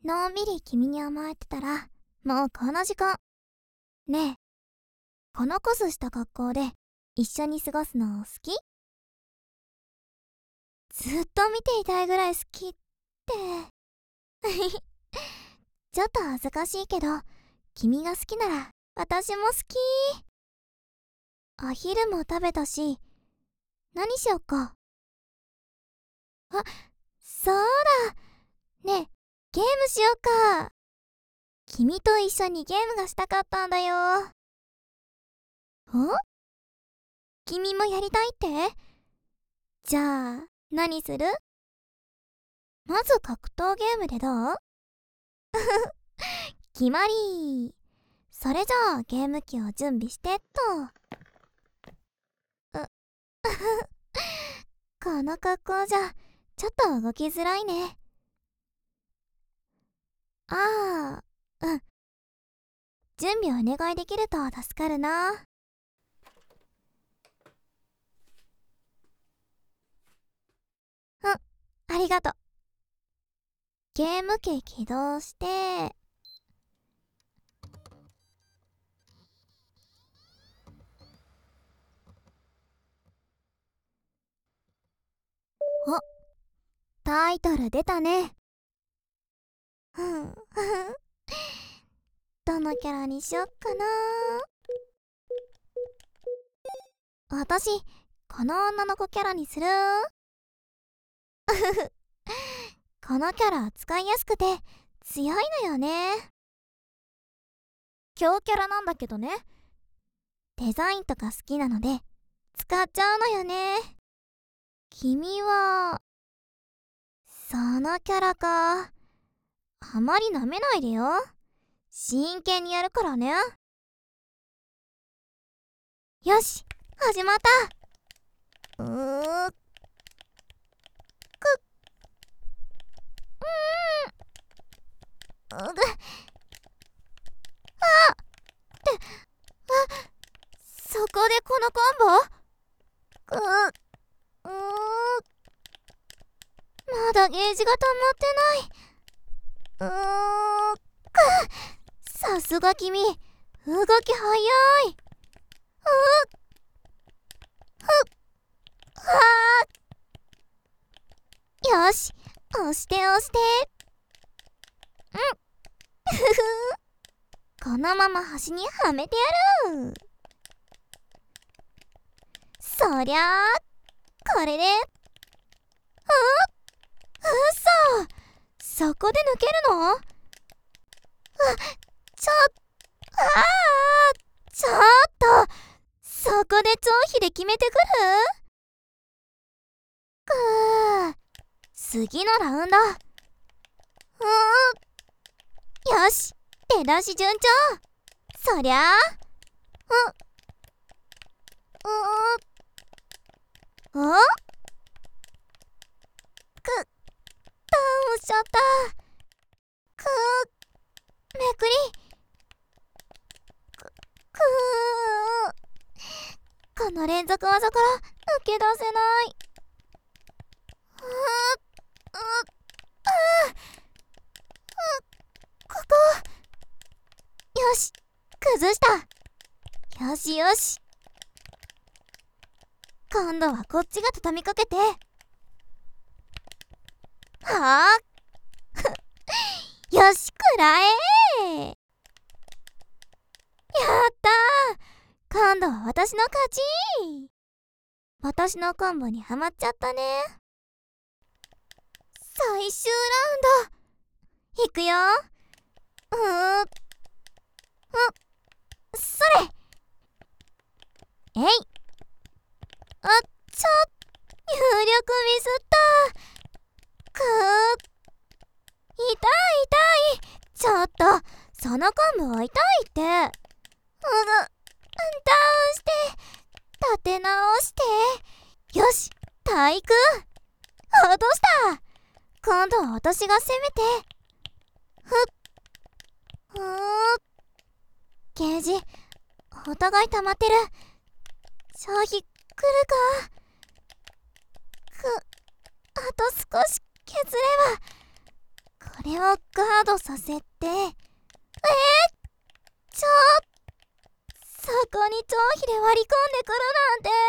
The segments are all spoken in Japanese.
のんびり君に甘えてたら、もうこの時間。ねえ、このコスした格好で一緒に過ごすの好き？ずっと見ていたいぐらい好きって。ちょっと恥ずかしいけど、君が好きなら私も好き。お昼も食べたし、何しよっか。あ、そうだ。ねえ、ゲームしよっか。君と一緒にゲームがしたかったんだよ。お？君もやりたいって？じゃあ、何する？まず格闘ゲームでどう？決まり。それじゃあゲーム機を準備してっと。この格好じゃちょっと動きづらいね。ああ、うん。準備お願いできると助かるな。ありがとう。ゲーム機起動して。お、タイトル出たね。どのキャラにしよっかな。私、この女の子キャラにする。このキャラ使いやすくて強いのよね。強キャラなんだけどね。デザインとか好きなので使っちゃうのよね。君はそのキャラか。あまり舐めないでよ。真剣にやるからね。よし、始まった。そこでこのコンボ？まだゲージが溜まってない。さすが君、動き早い。よし、押して押して。このまま端にはめてやる。そりゃあこれで。そこで抜けるの？ちょっとそこで超飛で決めてくる？次のラウンド。よし、出だし順調。そりゃあダウンしちゃった。めくり。この連続技から抜け出せない。ここ。よし、崩した。よしよし。今度はこっちが畳みかけて。はあよし、くらえ。やったー。今度は私の勝ち。私のコンボにはまっちゃったね。最終ラウンドいくよ。それ。えい。入力ミスった。痛い痛い。ちょっとそのコンボは痛いって。ダウンして、立て直して。よし、体育。落とした。今度は私が攻めて。ゲージお互い溜まってる。消費来るか。あと少し削れば。こそれをガードさせて、そこに超飛で割り込んでくるなんて。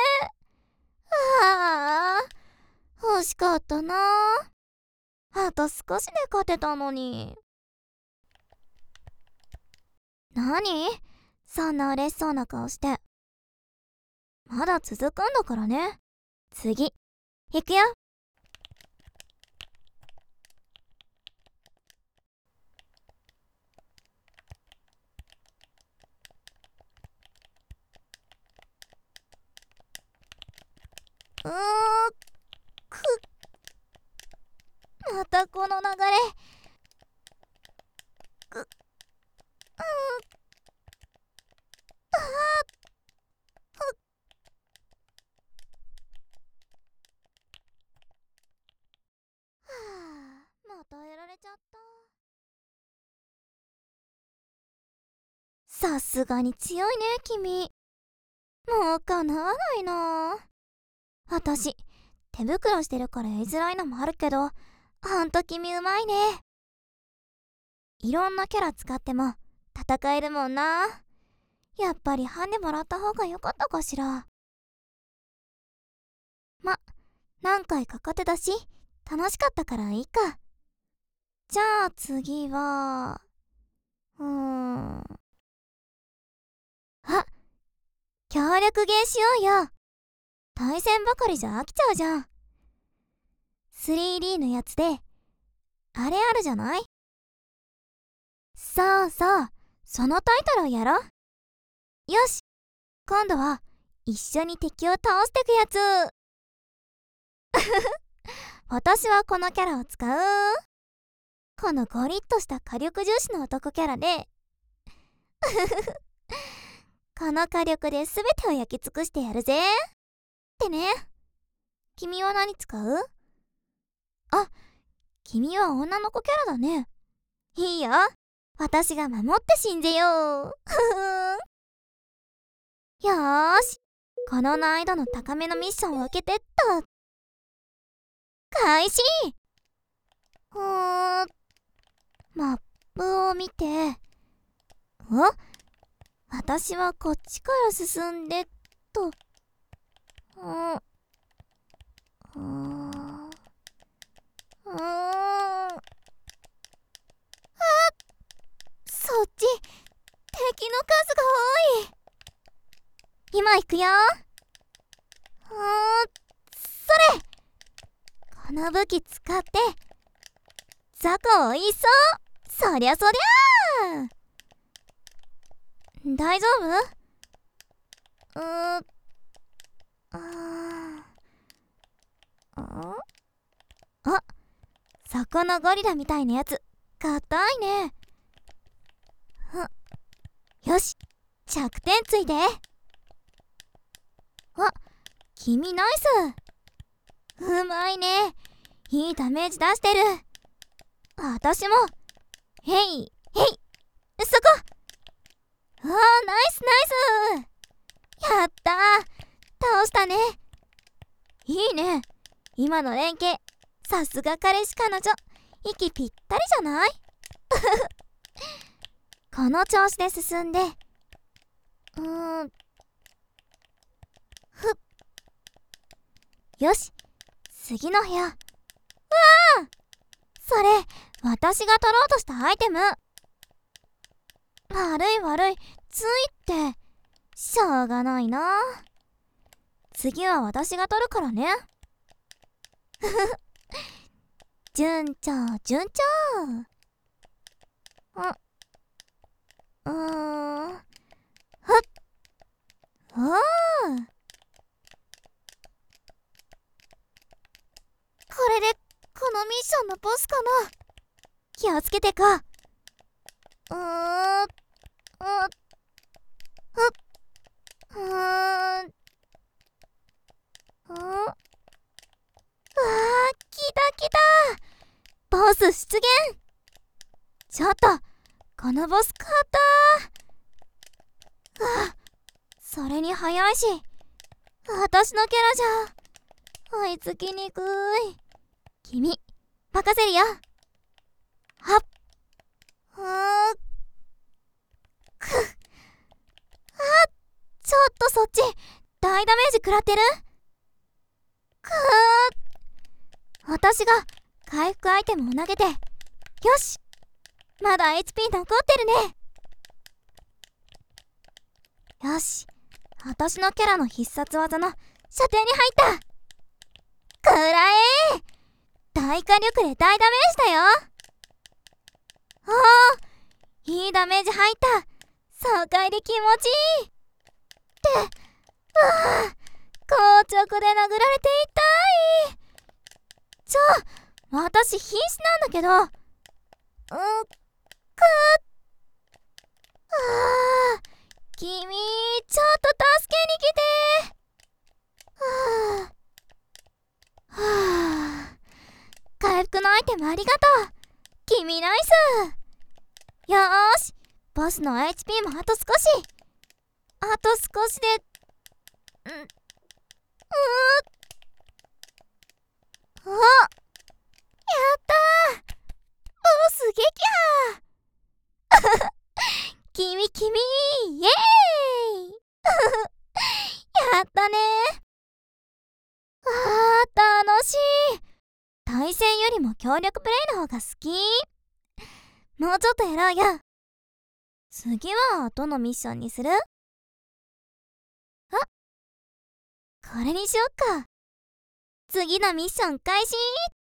惜しかったな。あと少しで勝てたのに。何？そんな嬉しそうな顔して。まだ続くんだからね。次、行くよ。くまたこの流れ。またやられちゃった。さすがに強いね君。もうかなわないな。私手袋してるからやりづらいのもあるけど、ほんと君うまいね。いろんなキャラ使っても戦えるもんな。やっぱりハンデもらった方が良かったかしら。何回か勝てたし楽しかったからいいか。じゃあ次は協力ゲーしようよ。対戦ばかりじゃ飽きちゃうじゃん。3D のやつであれあるじゃない？そうそう、そのタイトルをやろう。よし、今度は一緒に敵を倒してくやつ。私はこのキャラを使う。このゴリッとした火力重視の男キャラでこの火力で全てを焼き尽くしてやるぜってね。君は何使う？君は女の子キャラだね。いいよ、私が守って死んぜよ。よーし、この難易度の高めのミッションを受けてっと。開始。マップを見て、私はこっちから進んでっと。そっち、敵の数が多い。今行くよ。それ、この武器使って雑魚をいっそ。そりゃそりゃー。大丈夫？そこのゴリラみたいなやつ硬いね。よし、着点ついて。君ナイス。うまいね。いいダメージ出してる。私も。へいへい、そこ。ナイスナイス。やったー、倒したね。いいね、今の連携さすが彼氏彼女、息ぴったりじゃない？この調子で進んで、よし、次の部屋。それ私が取ろうとしたアイテム。悪い、ついってしょうがないな。次は私が取るからね。順調順調。これでこのミッションのボスかな。気をつけてか。来たボス出現。ちょっとこのボス勝った。それに速いし、私のキャラじゃ追いつきにくい。君任せるよ。 はっ。くっ。ちょっとそっち、大ダメージ食らってる？くー。私が回復アイテムを投げて、よし、まだ HP 残ってるね。よし、私のキャラの必殺技の射程に入った。くらえ。大火力で大ダメージだよ。いいダメージ入った。爽快で気持ちいい。って、硬直で殴られて痛い。私瀕死なんだけど。君、ちょっと助けに来て。回復のアイテムありがとう。君ナイス。よーし、ボスの HP もあと少し。あと少しで、やったー。ボス撃破。君、イエーイ。やったねー。楽しい。対戦よりも協力プレイの方が好き。もうちょっとやろうよ。次はどのミッションにする？これにしよっか。次のミッション開始。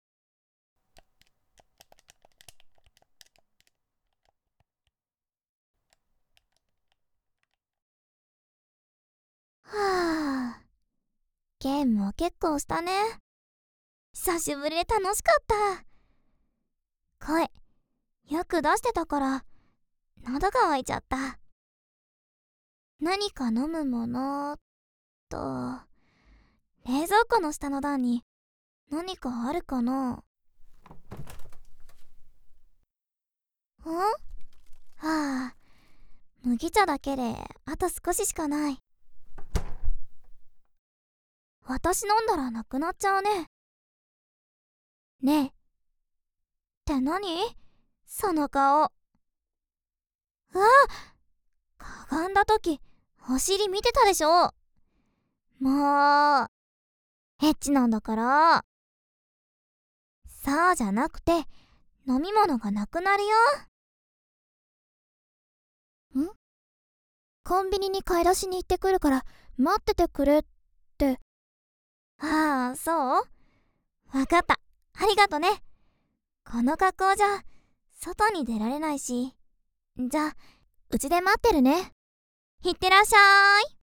ゲームも結構したね。久しぶりで楽しかった。声よく出してたから喉が渇いちゃった。何か飲むものと、冷蔵庫の下の段に何かあるかな？麦茶だけであと少ししかない。私飲んだらなくなっちゃうね。ねえ。って何？その顔。かがんだ時、お尻見てたでしょ。もう、エッチなんだから。そうじゃなくて、飲み物がなくなるよ。コンビニに買い出しに行ってくるから待っててくれって。そう？わかった。ありがとね。この格好じゃ外に出られないし。じゃあ、うちで待ってるね。いってらっしゃい。